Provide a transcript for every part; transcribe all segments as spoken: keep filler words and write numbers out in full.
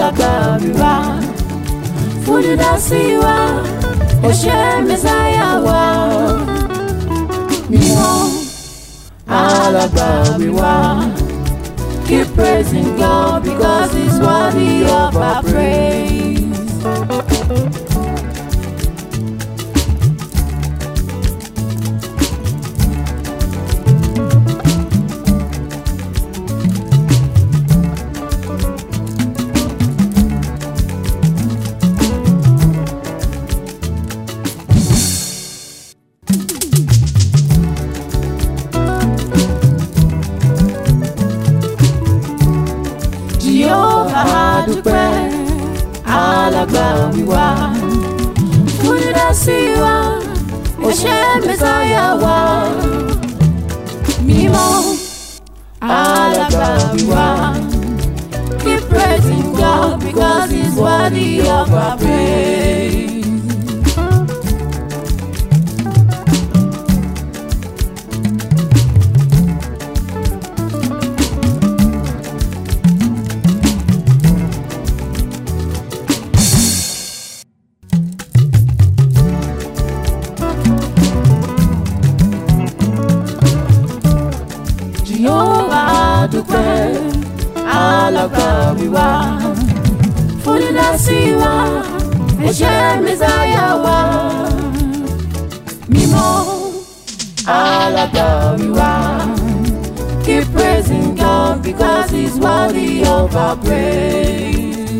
Alagabira, Fudidasiwa, Oshe Messiah, Mimo, Alagabira. Keep praising God because He's worthy of our praise. Jehovah dúpẹ́, Alagabira, Fudidasiwa, Oshe Messiah wa, Mimo, Alagabira. Keep praising God because He's worthy of our praise. Jehovah dúpẹ́, Alagabira, Fudidasiwa, Oshe Messiah wa, Mimo, Alagabira. Keep praising God because He's worthy of our praise.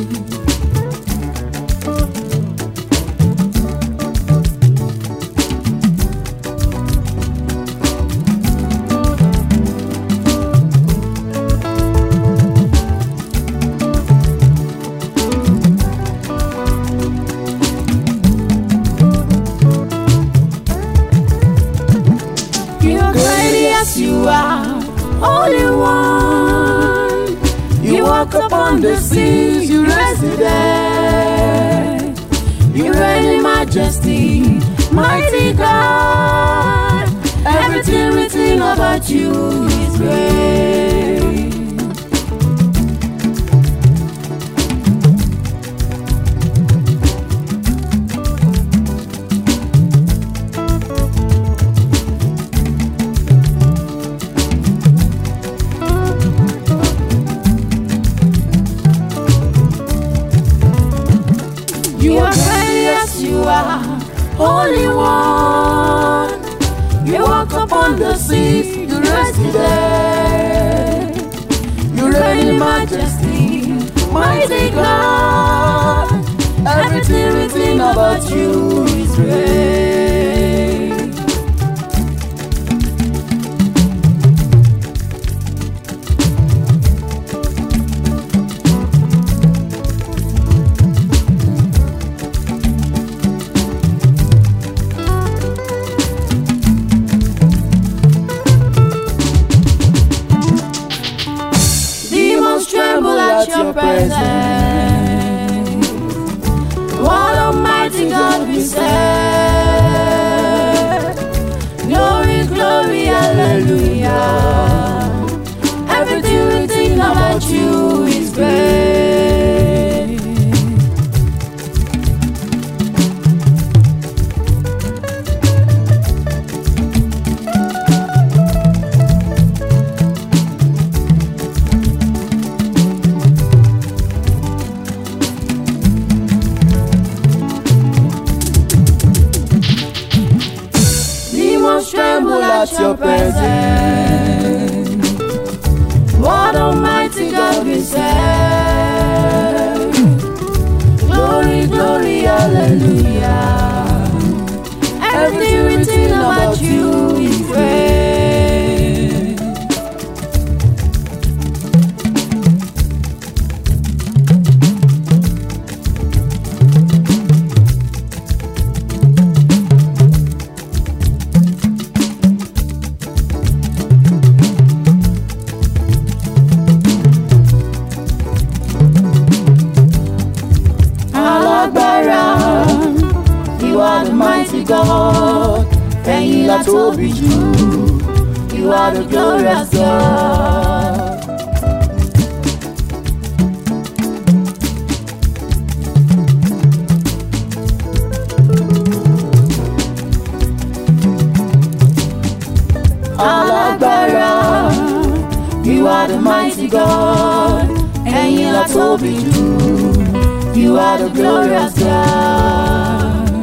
You are Holy One. You walk upon the seas, you rest there. You reign in majesty, mighty God. Everything written about you is great. You are great, yes, you are Holy One. You walk upon the seas, you rest there. You reign in majesty, mighty God. Everything written about you is great. Tremble at your presence. What Almighty God we serve. Glory, glory, hallelujah. Everything we think about you is great. Tremble at your presence. What Almighty God we serve. Glory, glory, hallelujah. Everything written about you is great. You are the mighty God, ẹ̀yin la tóbi jù. You are the glorious God. are the mighty God. Ẹ̀yin la tóbi jù. You are the glorious God.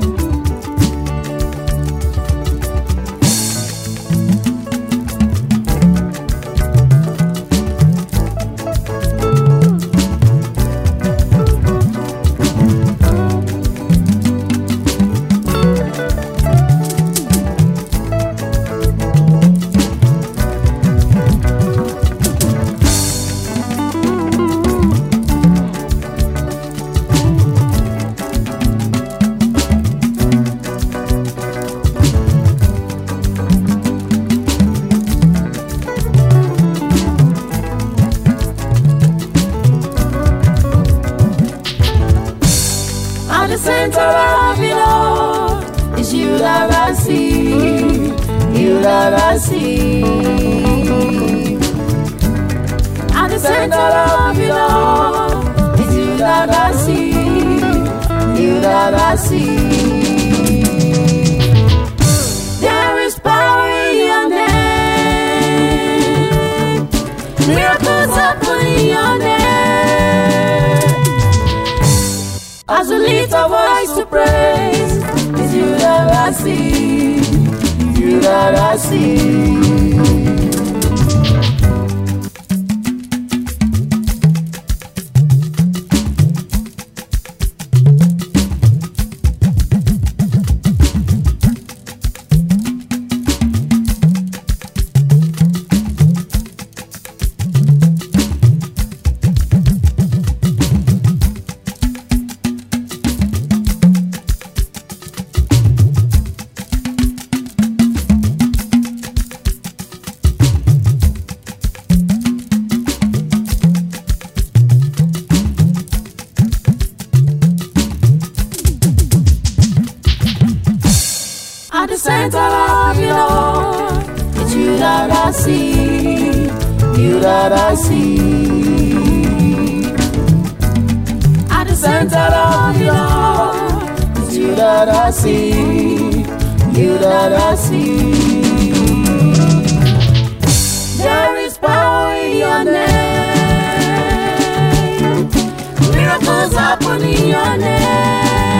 At the center of it all is you that I see, you that I see. At the center of it all is you that I see, you that I see. There is power in your name, miracles happen in your name. As we lift our voice to praise, it's you that I see, you that I see. At the center of it all, it's you that I see, you that I see. At the center of it all, it's you that I see, you that I see. There is power in your name, miracles happen in your name.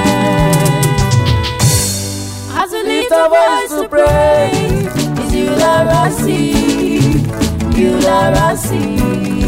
As we lift our voice to praise, it's you that I see, you that I see.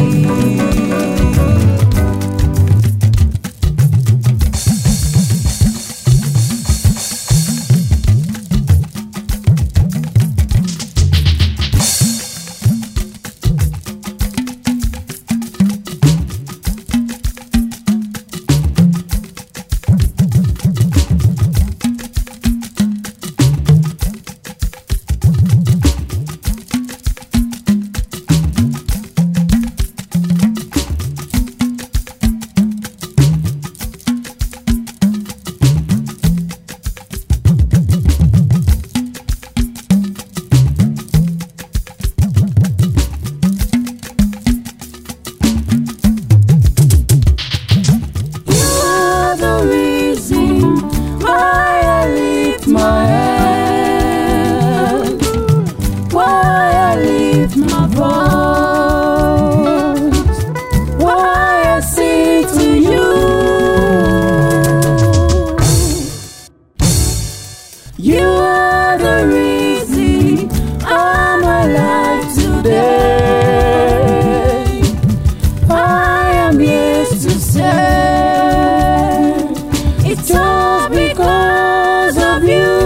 You are the reason I'm alive today. I am here to say it's all because of you.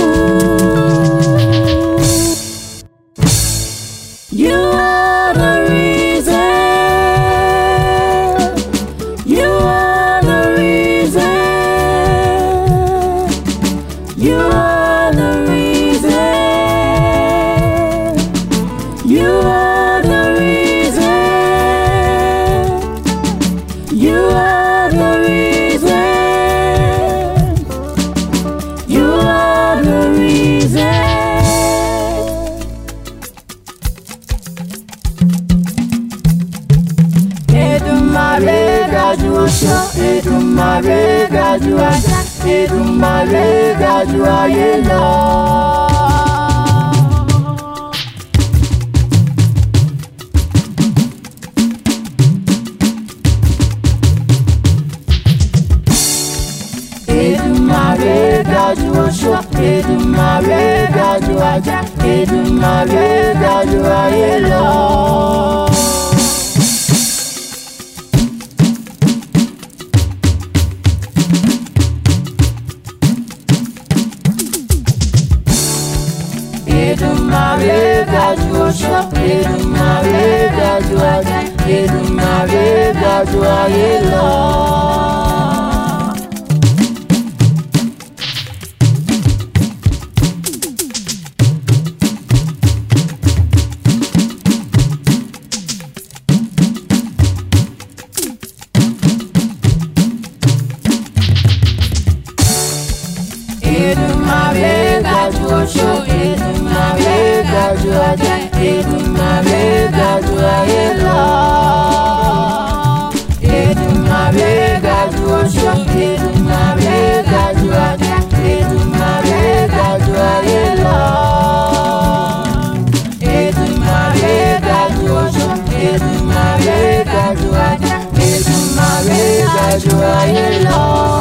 You are the reason. You are the reason. You are the reason. You are the reason. You are the reason. You are the reason. Èdùmàrè ga jù ọ̀ṣọ́, Èdùmàrè ga jù ajá, Èdùmàrè ga jù ayé lọ. Èdùmàrè ga jù ajá, Èdùmàrè ga jù ayé lọ. Èdùmàrè ga jù oṣó, Èdùmàrè ga jù ajá, Èdùmàrè ga jù ayé lọ. Èdùmàrè ga jù oṣó, Èdùmàrè ga jù ajá, Èdùmàrè ga jù ayé lọ. Èdùmàrè ga jù oṣó, Èdùmàrè ga jù ajá, Èdùmàrè ga jù ayé lọ. Èdùmàrè ga jù oṣó, Èdùmàrè ga jù ajá, Èdùmàrè ga jù ayé lọ.